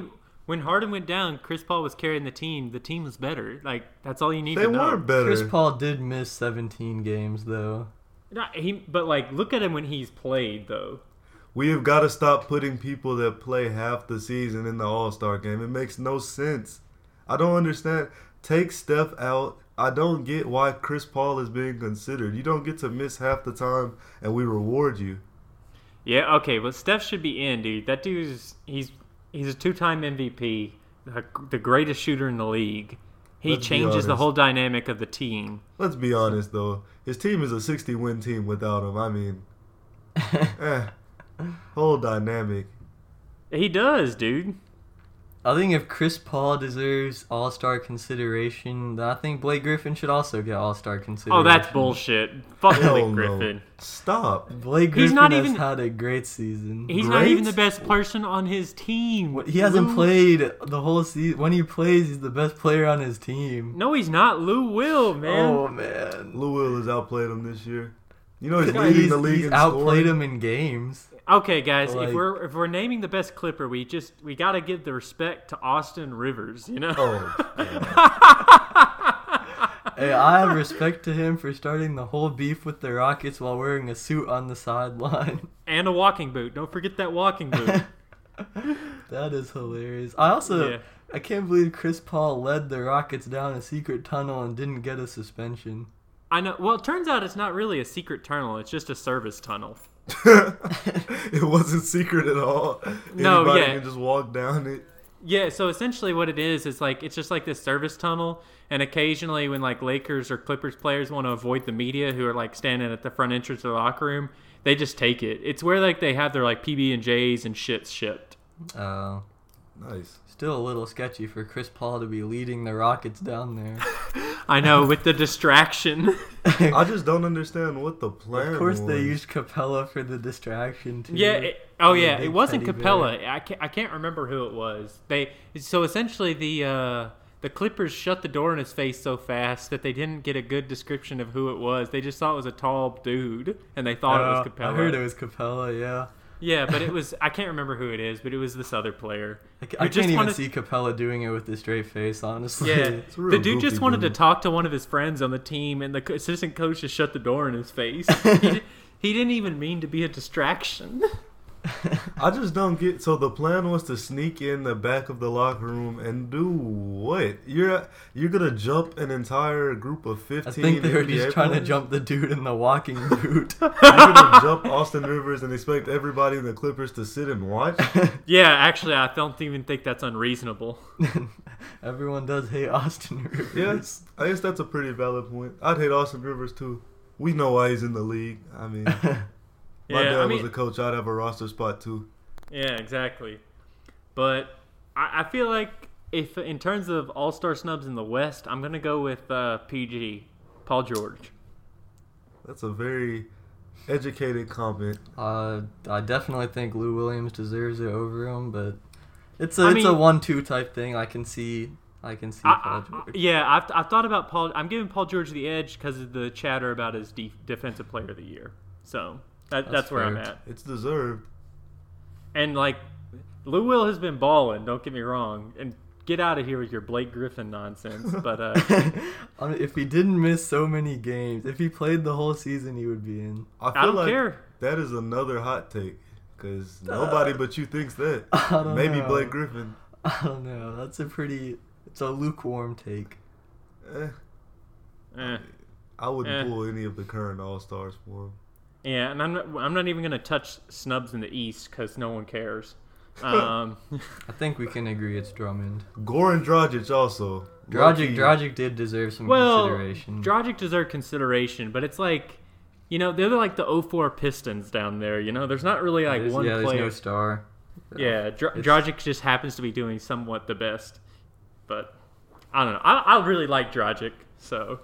when Harden went down, Chris Paul was carrying the team. The team was better. Like, that's all you need They to know. were better. Chris Paul did miss seventeen games though. Not, he, but like, look at him when he's played though. We have got to stop putting people that play half the season in the All-Star game. It makes no sense. I don't understand. Take Steph out. I don't get why Chris Paul is being considered. You don't get to miss half the time, and we reward you. Yeah, okay, but Steph should be in, dude. That dude's he's he's a two-time M V P, the, the greatest shooter in the league. He Let's be changes the honest. whole dynamic of the team. Let's be honest, though. His team is a sixty-win team without him. I mean, eh, whole dynamic. He does, dude. I think if Chris Paul deserves All-Star consideration, then I think Blake Griffin should also get All-Star consideration. Oh, that's bullshit. Fuck Hell Blake no. Griffin. Stop. Blake He's Griffin not has even- had a great season. He's not Great? even the best person on his team. What- He hasn't Lou- played the whole season. When he plays, he's the best player on his team. No, he's not. Lou Will, man. Oh man, Lou Will has outplayed him this year. You know he's he's, leading the league he's in outplayed scoring. him in games. Okay, guys, Like- if we're if we're naming the best Clipper, we just we gotta give the respect to Austin Rivers, you know. Oh, Hey, I have respect to him for starting the whole beef with the Rockets while wearing a suit on the sideline. And a walking boot. Don't forget that walking boot. That is hilarious. I also Yeah. I can't believe Chris Paul led the Rockets down a secret tunnel and didn't get a suspension. I know. Well, it turns out it's not really a secret tunnel. It's just a service tunnel. it wasn't secret at all. No, Anybody yeah. can just walk down it. Yeah, so essentially what it is is like it's just like this service tunnel, and occasionally when like Lakers or Clippers players want to avoid the media who are like standing at the front entrance of the locker room, they just take it. It's where like they have their like P B and J's and shit shipped. Uh, Nice. still a little sketchy for Chris Paul to be leading the Rockets down there. I know, with the distraction. I just don't understand what the plan Of course, was. they used Capella for the distraction too. Yeah. It, oh The yeah. big It wasn't teddy Capella. I can't. I can't remember who it was. They. So essentially, the uh, the Clippers shut the door in his face so fast that they didn't get a good description of who it was. They just thought it was a tall dude, and they thought it was Uh, Capella. I heard it was Capella. Yeah. Yeah, but it was. I can't remember who it is, but it was this other player. I, ca- who I just can't even wanted- see Capella doing it with a straight face, honestly. Yeah, It's a real the dude just goofy wanted to dude. talk to one of his friends on the team, and the co- assistant coach just shut the door in his face. he, di- he didn't even mean to be a distraction. I just don't get. So the plan was to sneak in the back of the locker room and do what? You're you're gonna jump an entire group of I fifteen. think they were N B A just trying to players? jump the dude in the walking boot. You're gonna jump Austin Rivers and expect everybody in the Clippers to sit and watch? Yeah, actually, I don't even think that's unreasonable. Everyone does hate Austin Rivers. Yes, I guess that's a pretty valid point. I'd hate Austin Rivers too. We know why he's in the league. I mean, my Yeah, dad I mean, was a coach. I'd have a roster spot too. yeah, exactly. But I, I feel like if in terms of all-star snubs in the West, I'm gonna go with uh, P G, Paul George. That's a very educated comment. Uh, I definitely think Lou Williams deserves it over him, but it's a I it's a mean- one-two type thing. I can see I can see I, Paul I, George. yeah, I've, I've thought about Paul. I'm giving Paul George the edge because of the chatter about his de- defensive player of the year. So that, that's, That's where I'm fair. at. It's deserved. And like, Lou Will has been balling. Don't get me wrong. And get out of here with your Blake Griffin nonsense. But uh, I mean, if he didn't miss so many games, if he played the whole season, he would be in. I feel I don't like care. that is another hot take because nobody but you thinks that. I don't Maybe know. Blake Griffin. I don't know. That's a pretty. It's a lukewarm take. Eh, Eh. I wouldn't Eh. pull any of the current All Stars for him. Yeah, and I'm not, I'm not even gonna touch snubs in the East because no one cares. Um, I think we can agree it's Drummond. Goran Dragic also. Dragic, Low-key. Dragic did deserve some well, consideration. Dragic deserved consideration, but it's like, you know, they're like the oh four Pistons down there. You know, there's not really like There's- one yeah, there's player. no star. Yeah, Dra- It's- Dragic just happens to be doing somewhat the best, but I don't know. I, I really like Dragic, so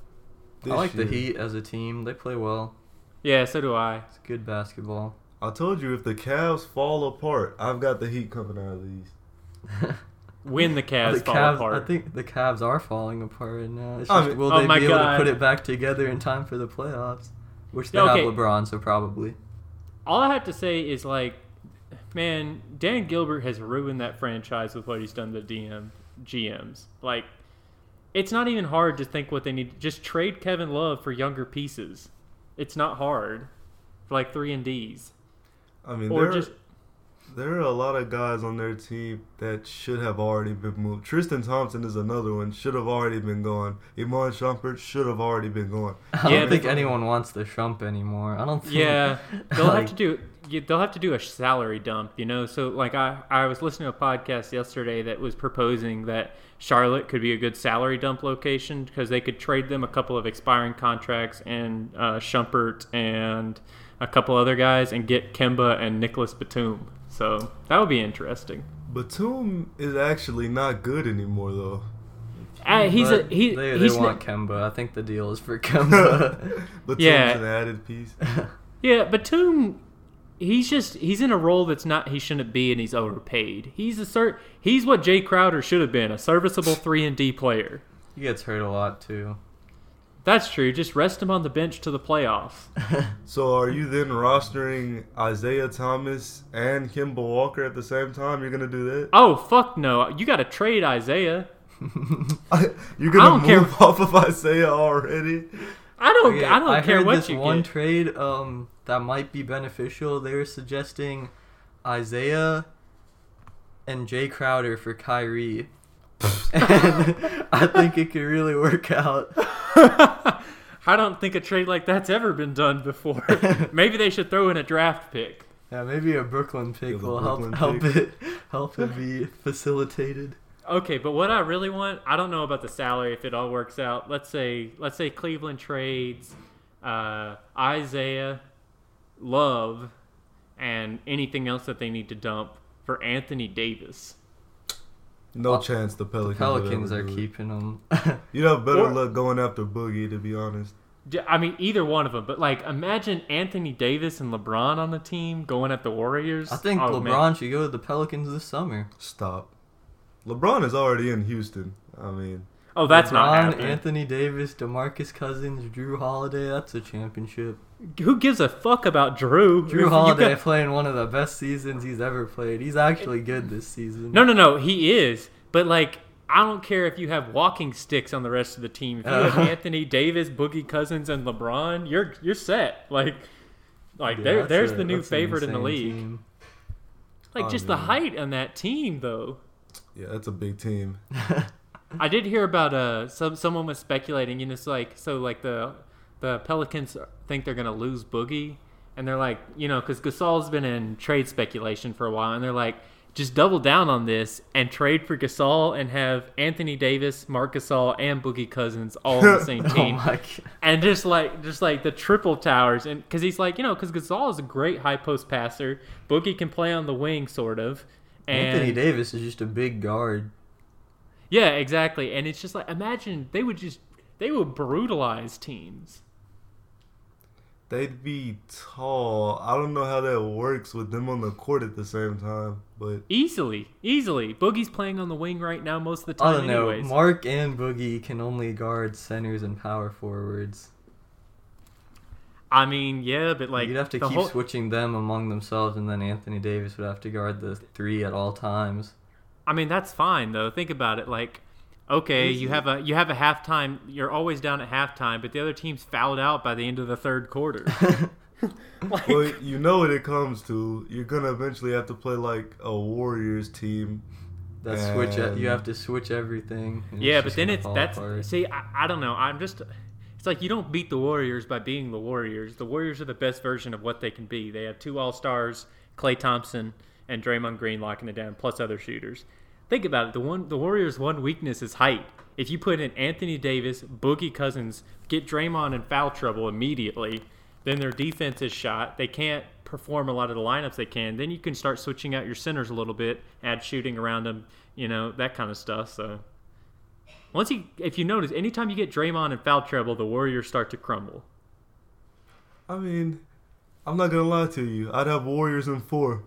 I This like the year. Heat as a team. They play well. yeah, so do I. It's good basketball. I told you if the Cavs fall apart, I've got the Heat coming out of these. When the Cavs the fall Cavs, apart. I think the Cavs are falling apart right now. It's I just, mean- will Oh they my be able God. to put it back together in time for the playoffs? Which they Yeah, okay. have LeBron, so probably. All I have to say is like, man, Dan Gilbert has ruined that franchise with what he's done to D M G Ms. Like, it's not even hard to think what they need. Just trade Kevin Love for younger pieces. It's not hard for like three and Ds. I mean, Or there, just there are a lot of guys on their team that should have already been moved. Tristan Thompson is another one. Should have already been gone. Iman Shumpert should have already been gone. I Yeah, don't think but- anyone wants the Shump anymore. I don't think. yeah, they'll like, have to do. yeah, They'll have to do a salary dump, you know. So like I, I was listening to a podcast yesterday that was proposing that Charlotte could be a good salary dump location because they could trade them a couple of expiring contracts and uh, Shumpert and a couple other guys and get Kemba and Nicholas Batum. So that would be interesting. Batum is actually not good anymore, though. Uh, he's a but he. They, they he's want not, Kemba. I think the deal is for Kemba. Batum's Yeah. an added piece. yeah, Batum. He's just he's in a role that's not he shouldn't be, and he's overpaid. He's a cert. He's what Jay Crowder should have been, a serviceable three and D player. He gets hurt a lot too. That's true. Just rest him on the bench to the playoffs. So are you then rostering Isaiah Thomas and Kemba Walker at the same time? You're gonna do that? Oh fuck no! You got to trade Isaiah. You're I gonna don't care. move off of Isaiah already? I don't. Okay, I don't I care heard what this you one get. trade um, that might be beneficial. They were suggesting Isaiah and Jay Crowder for Kyrie. And I think it could really work out. I don't think a trade like that's ever been done before. Maybe they should throw in a draft pick. Yeah, maybe a Brooklyn pick Yeah, the will Brooklyn help help pick. it help it be facilitated. Okay, but what I really want, I don't know about the salary if it all works out. Let's say let's say Cleveland trades uh, Isaiah, Love, and anything else that they need to dump for Anthony Davis. No Well, chance the Pelicans. would Pelicans ever are do it. keeping them. You'd have better Or- luck going after Boogie, to be honest. D- I mean, either one of them. But like, imagine Anthony Davis and LeBron on the team going at the Warriors. I think Oh, LeBron man. should go to the Pelicans this summer. Stop. LeBron is already in Houston. I mean, Oh, that's LeBron, not happening. Anthony Davis, DeMarcus Cousins, Drew Holiday. That's a championship. Who gives a fuck about Drew? Drew You Holiday got- playing one of the best seasons he's ever played. He's actually good this season. No, no, no. He is. But like, I don't care if you have walking sticks on the rest of the team. If you have Uh. Anthony Davis, Boogie Cousins, and LeBron, you're you're set. Like, like Yeah, there, that's there's a- the new that's an favorite in the insane league. team. Like, I just the mean- height on that team, though. yeah, that's a big team. I did hear about uh some someone was speculating, you know, it's like so like the the Pelicans think they're gonna lose Boogie, and they're like, you know, because Gasol's been in trade speculation for a while, and they're like, just double down on this and trade for Gasol and have Anthony Davis, Marc Gasol, and Boogie Cousins all on the same Oh team, my god. and just like just like the triple towers, and because he's like, you know, because Gasol is a great high post passer, Boogie can play on the wing sort of, and Anthony Davis is just a big guard. yeah, exactly. And it's just like, imagine they would just, they would brutalize teams. They'd be tall. I don't know how that works with them on the court at the same time, but Easily, easily. Boogie's playing on the wing right now most of the I time don't know. anyways. Mark and Boogie can only guard centers and power forwards. I mean, yeah, but like, You'd have to the keep whole, switching them among themselves, and then Anthony Davis would have to guard the three at all times. I mean, that's fine though. Think about it. Like, okay, you have a you have a halftime. You're always down at halftime, but the other team's fouled out by the end of the third quarter. Like, well, you know what it comes to. You're gonna eventually have to play like a Warriors team. That switch, And- you have to switch everything. and yeah, it's but just then gonna it's fall that's apart. see, I, I don't know. I'm just. It's like you don't beat the Warriors by being the Warriors. The Warriors are the best version of what they can be. They have two All Stars, Klay Thompson and Draymond Green locking it down, plus other shooters. Think about it. The one the Warriors' one weakness is height. If you put in Anthony Davis, Boogie Cousins, get Draymond in foul trouble immediately, then their defense is shot. They can't perform a lot of the lineups they can. Then you can start switching out your centers a little bit, add shooting around them, you know, that kind of stuff. So once you, if you notice, anytime you get Draymond in foul trouble, the Warriors start to crumble. I mean, I'm not gonna lie to you. I'd have Warriors in four.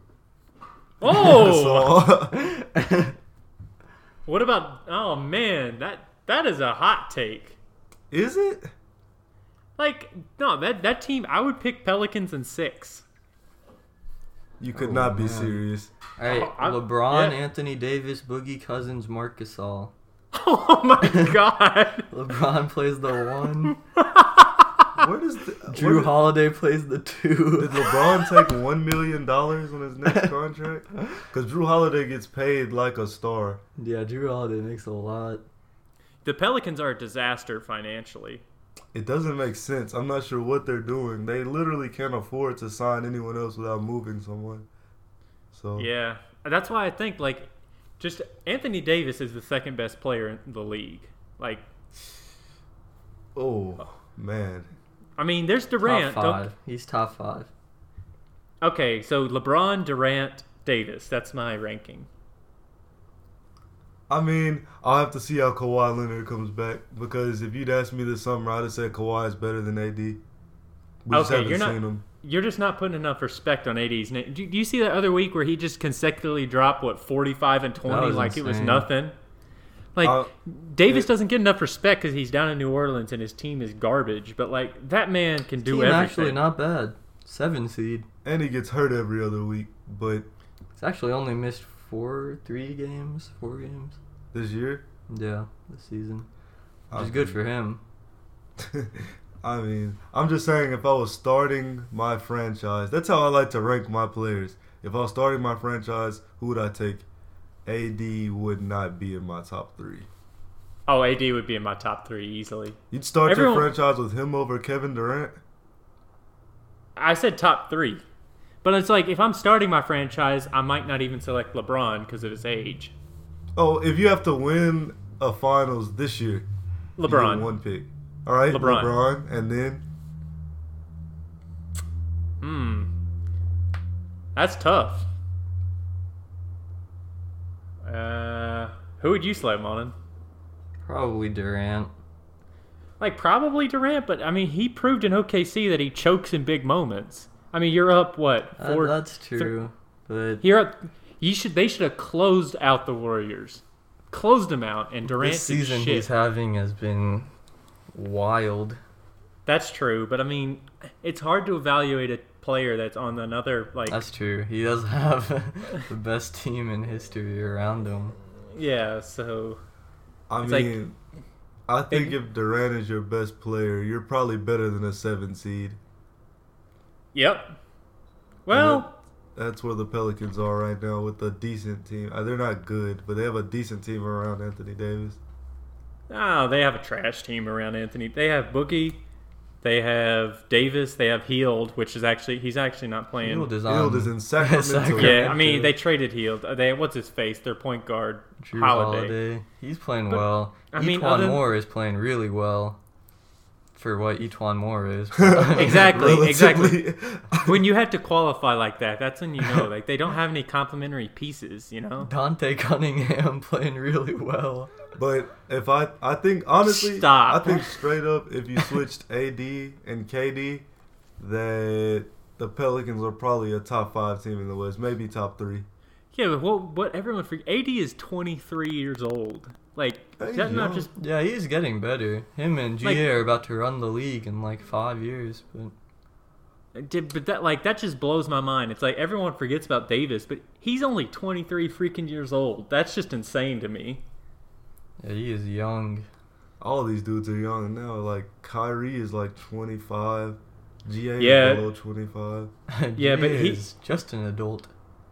Oh, So, what about? Oh man, that that is a hot take. is it? Like, no, that that team, I would pick Pelicans in six. You could Oh, not be man. serious. All right, Oh, I- LeBron, yeah. Anthony Davis, Boogie Cousins, Marc Gasol. Oh my god. LeBron plays the one. Where does the, Drew where Holiday plays the two. did, did LeBron take one million dollars on his next contract? Because Drew Holiday gets paid like a star. Yeah, Drew Holiday makes a lot. The Pelicans are a disaster financially. It doesn't make sense. I'm not sure what they're doing. They literally can't afford to sign anyone else without moving someone. So Yeah. That's why I think, like, just Anthony Davis is the second best player in the league. Like, oh man. I mean, there's Durant. Top Don't- five. He's top five. Okay, so LeBron, Durant, Davis. That's my ranking. I mean, I'll have to see how Kawhi Leonard comes back because if you'd asked me this summer, I'd have said Kawhi is better than A D. We just Okay, haven't you're not- seen him. You're just not putting enough respect on A D's name. Do, do you see that other week where he just consecutively dropped, what, forty-five and twenty was like it was insane. nothing? Like, Uh, Davis it- doesn't get enough respect because he's down in New Orleans and his team is garbage. But, like, that man can do Team everything. actually not bad. Seven seed. And he gets hurt every other week. But He's actually only missed four, three games, four games. this year, Yeah, this season. Which I is good mean- for him. I mean, I'm just saying if I was starting my franchise, that's how I like to rank my players. If I was starting my franchise, who would I take? A D would not be in my top three. Oh, A D would be in my top three easily. You'd start Everyone- your franchise with him over Kevin Durant? I said top three. But it's like, if I'm starting my franchise, I might not even select LeBron because of his age. Oh, if you have to win a finals this year, you get LeBron. one pick. All right, LeBron. LeBron, and then Hmm. That's tough. Uh, who would you select, Monin? Probably Durant. Like, probably Durant, but I mean, he proved in O K C that he chokes in big moments. I mean, you're up what Uh, four? that's true. But You're up. You should. They should have closed out the Warriors, closed them out, and Durant this did season shit. he's having has been wild. That's true, but I mean, it's hard to evaluate a player that's on another like. That's true. He does have the best team in history around him. Yeah, so I It's like- mean, I think if Durant is your best player, you're probably better than a seven seed. yep. Well, That's where the Pelicans are right now with a decent team. Uh, They're not good, but they have a decent team around Anthony Davis. oh, they have a trash team around Anthony. They have Boogie, they have Davis, they have Heald, which is actually he's actually not playing. Hield is, Hield on is in Sacramento. Sacramento. Yeah, I mean they traded Heald. They what's his face? Their point guard Drew Holiday. Holiday. He's playing But, well. I mean, Etwan other- Moore is playing really well for what Etwan Moore is. Exactly, exactly. Relatively. When you have to qualify like that, that's when you know like they don't have any complementary pieces. You know. Dante Cunningham playing really well. But if I, I think honestly, Stop. I think straight up, if you switched A D and K D, that the Pelicans are probably a top five team in the West, maybe top three. Yeah, but what what everyone forget? A D is twenty-three years old. Like Hey, that's not young. just Yeah, he's getting better. Him and G A Like- are about to run the league in like five years. But Did- But that like that just blows my mind. It's like everyone forgets about Davis, but he's only twenty-three freaking years old. That's just insane to me. yeah, he is young. All these dudes are young now. Like Kyrie is like twenty-five. G A Yeah. is below twenty-five. Yeah, but G A he- is just an adult.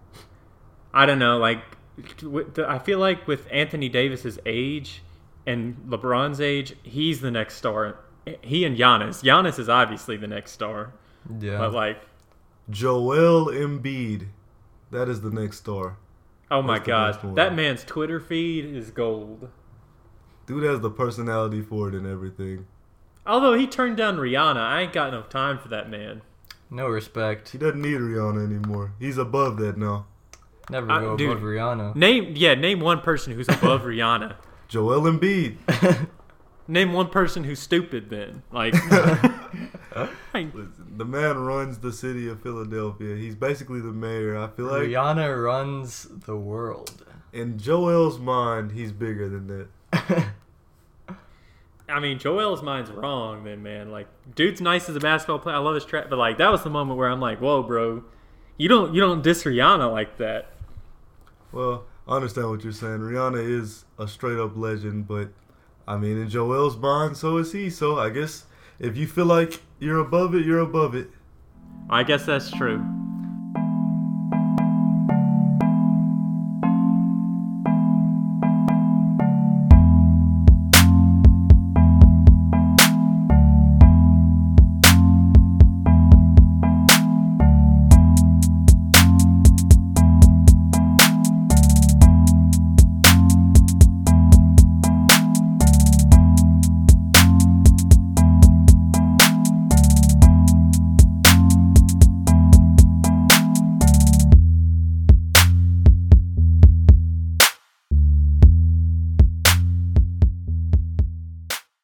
I don't know. Like with the, I feel like with Anthony Davis's age and LeBron's age, he's the next star. He and Giannis. Giannis is obviously the next star. Yeah. But like, Joel Embiid, that is the next star. oh my That's the next god, one. that man's Twitter feed is gold. Dude has the personality for it and everything. Although he turned down Rihanna, I ain't got no time for that man. no respect. He doesn't need Rihanna anymore. He's above that now. Never I- go dude. above Rihanna. Name yeah, name one person who's above Rihanna. Joel Embiid. Name one person who's stupid then. Like, like, Listen, the man runs the city of Philadelphia. He's basically the mayor. I feel like Rihanna runs the world. in Joel's mind, he's bigger than that. I mean, Joel's mind's wrong then, man. Like, dude's nice as a basketball player. I love his track, but like that was the moment where I'm like, whoa, bro, You don't you don't diss Rihanna like that. Well, I understand what you're saying. Rihanna is a straight up legend, but I mean, in Joel's mind, so is he. So I guess if you feel like you're above it, you're above it. I guess that's true.